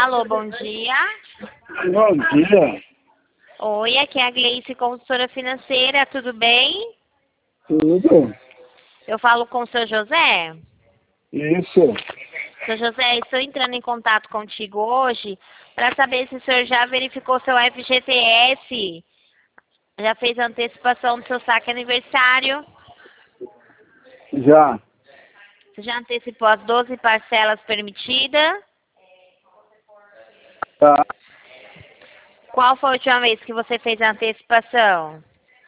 Alô, bom dia. Bom dia. Oi, aqui é a Gleice, consultora financeira, tudo bem? Tudo? Eu falo com o seu José. Isso. Seu José, estou entrando em contato contigo hoje para saber se o senhor já verificou seu FGTS, já fez a antecipação do seu saque aniversário. Já. Você já antecipou as 12 parcelas permitidas? Tá. Qual foi a última vez que você fez a antecipação?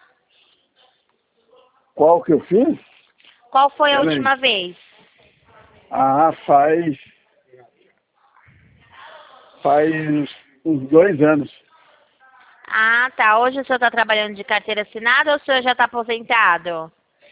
Qual que eu fiz? Qual foi a Peraí. última vez? Faz uns 2 anos. Ah, tá. Hoje o senhor está trabalhando de carteira assinada ou o senhor já está aposentado?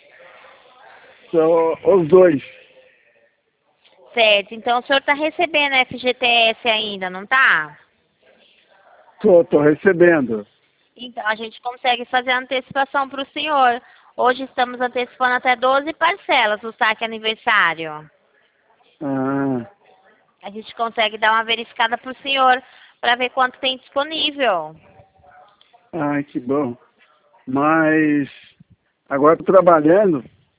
São os dois. Certo. Então o senhor está recebendo FGTS ainda, não tá? Tô recebendo. Então a gente consegue fazer a antecipação para o senhor. Hoje estamos antecipando até 12 parcelas o saque aniversário. Ah, A gente consegue dar uma verificada para o senhor para ver quanto tem disponível. ai, que bom. Mas agora tô trabalhando.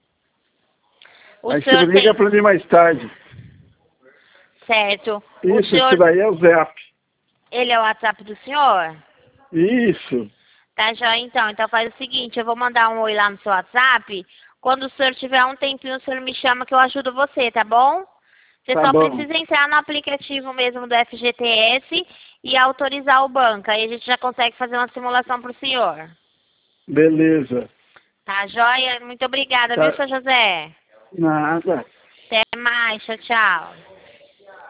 O Aí você senhor liga tem... para mim mais tarde. Certo. O Isso senhor... daí é o Zap. Ele é o WhatsApp do senhor? Isso. Tá, joia, então. Então faz o seguinte, eu vou mandar um oi lá no seu WhatsApp. Quando o senhor tiver um tempinho, o senhor me chama que eu ajudo você, tá bom? Você Tá só bom. precisa entrar no aplicativo mesmo do FGTS e autorizar o banco. Aí a gente já consegue fazer uma simulação pro senhor. Beleza. Tá, joia? Muito obrigada, viu, Tá. seu José? Nada. Até mais, tchau, tchau.